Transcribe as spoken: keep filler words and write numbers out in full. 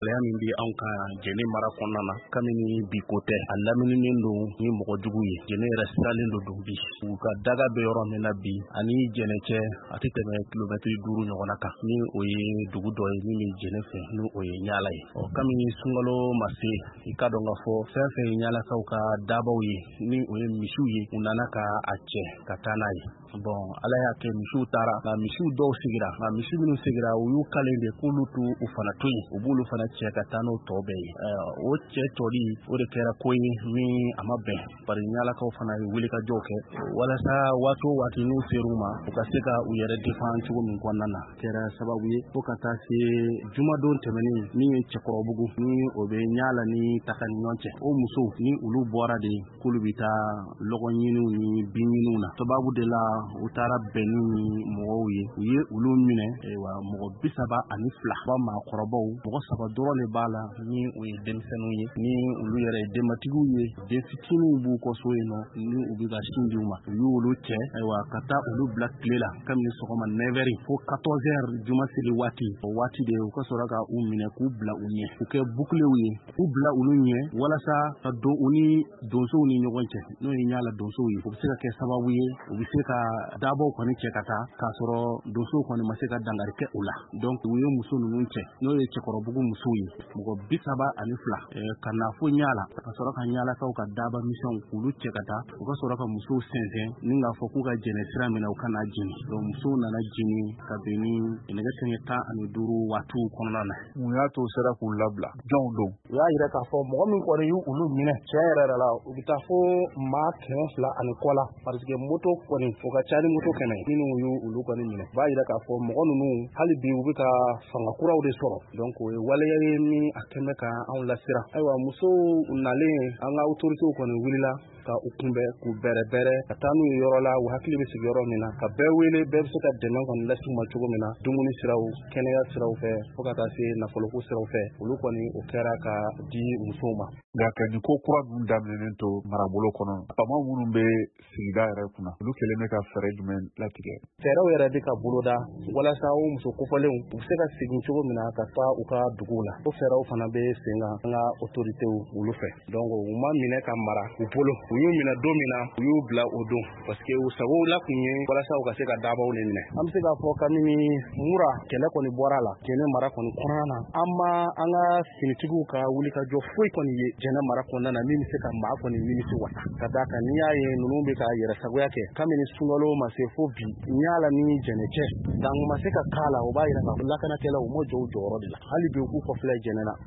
Gɛlɛya min bɛ anw ka Jɛnɛ mara kɔnɔna na kabini bi ko tɛ a lamininen don ni mɔgɔ jugu ye Jɛnɛ yɛrɛ siralen don don bi u ka daga bɛ yɔrɔ min na bi ani Jɛnɛ cɛ a tɛ tɛmɛ kilomɛtiri duuru ɲɔgɔnna kan ni o ye dugu dɔ ye min bɛ Jɛnɛ fɛ ni o ye Ɲala ye ɔ kabini sunkalo ma se i ka dɔn ka fɔ fɛn fɛn ye Ɲalakaw ka dabaw ye ni o ye misiw ye u nana ka a cɛ ka taa n'a ye bon Ala y'a kɛ misiw taara nka misiw dɔw sigira nka misi minnu sigira u y'u kalen de k'olu to u fana to yen u b'olu fana cɛ ka taa n'o tɔ bɛɛ ye o cɛ tɔli o de kɛra ko ye min a ma bɛn bari Ɲalakaw fana ye wulikajɔw kɛ walasa waati o waati n'u ser'u ma u ka se ka u yɛrɛ défend cogo min kɔnɔna na kɛra sababu ye fo ka taa se jumadon tɛmɛnen min ye Cɛkɔrɔbugu ni o bɛ Ɲala ni Taka ni ɲɔgɔn cɛ o musow ni olu bɔra de k'olu bɛ taa lɔgɔ ɲiniw ni bin ɲiniw na sababu de la u taara bɛn ni mɔgɔw ye u ye olu minɛ wa mɔgɔ bi saba ani fila ba maakɔrɔbaw mɔgɔ saba dɔrɔn de b'a la ni o ye denmisɛnninw ye ni olu yɛrɛ ye denbatigiw ye den fitininw b'u kɔ so yen nɔ ni u bɛ ka sin di u ma u y'olu cɛ ayiwa ka taa olu bila tile la kabini sɔgɔma neuf heures fo quatorze heures juma seli waati o waati de u ka sɔrɔ ka u minɛ k'u bila u ɲɛ u kɛ boucles ye u bila olu ɲɛ walasa ka don u ni donsow ni ɲɔgɔn cɛ n'o ye Ɲala donsow ye u bɛ se ka kɛ sababu ye u bɛ se ka dabaw kɔni cɛ ka taa k'a sɔrɔ donsow kɔni ma se ka dankari kɛ u la donc u ye muso ninnu cɛ n'o ye Cɛkɔrɔbugu musow ye mɔgɔ bi saba ani fila ka na fo Ɲala ka sɔrɔ ka Ɲalakaw ka daba misɛnw k'olu cɛ ka taa u ka sɔrɔ ka musow sɛnsɛn ni k'a fɔ k'u ka Jɛnɛ sira minɛ u kana jeni donc musow nana jeni ka bɛn ni nɛgɛ kanɲɛ tan ani duuru waatiw kɔnɔna na mun y'a to sera k'u labila jɔnw don u y'a yira k'a fɔ mɔgɔ min kɔni y'u olu minɛ tiɲɛ yɛrɛ yɛrɛ la u bɛ taa fo maa kɛmɛ fila ani kɔ la parce que moto kɔni o ka ca ni moto kɛmɛ minnu y'u olu kɔni minɛ u b'a yira k'a fɔ mɔgɔ ninnu hali bi u bɛ ka fanga kuraw de sɔrɔ donc o ye waleya ye min a kɛmɛ ka anw lasira ayiwa musow nalen an ka autorités kɔni wulila ka u kunbɛn k'u bɛrɛ bɛrɛ ka taa n'u ye yɔrɔ la u hakili bɛ sigi yɔrɔ min na ka bɛɛ wele bɛɛ bɛ se ka dɛmɛ kɔni lase u ma cogo min na dumuni siraw kɛnɛya siraw fɛ fo ka taa se nafoloko siraw fɛ olu kɔni o kɛra ka di musow ma nka ka nin ko kura ninnu daminɛnen to marabolo kɔnɔ faama minnu bɛ sigida yɛrɛ kunna olu kɛlen bɛ ka fɛɛrɛ jumɛn latigɛ fɛɛrɛw yɛrɛ bɛ ka boloda walasa o muso kofɔlenw u bɛ se ka segin cogo min na ka taa u ka duguw la o fɛɛrɛw fana bɛ sen kan an ka autorités olu fɛ donc u ma minɛ ka mara u bolo u y'u minɛ don min na u y'u bila o don parce que u sagow la kun ye walasa u ka se ka dabaw de minɛ an bɛ se k'a fɔ kabini mura kɛlɛ kɔni bɔra la Jɛnɛ mara kɔni kɔnɔna na an ma an ka finitigiw ka wulikajɔ foyi kɔni ye Jɛnɛ mara kɔnɔna na min bɛ se ka maa kɔni nimisi wasa ka d'a kan n'i y'a ye ninnu bɛ ka yɛrɛ sagoya kɛ kabini sunkalo ma se fo bi Ɲala ni Jɛnɛ cɛ dan ma se ka k'a la o b'a yira k'a fɔ lakanakɛlaw u ma jɔ u jɔyɔrɔ de la hali bi u k'u kɔfilɛ Jɛnɛ na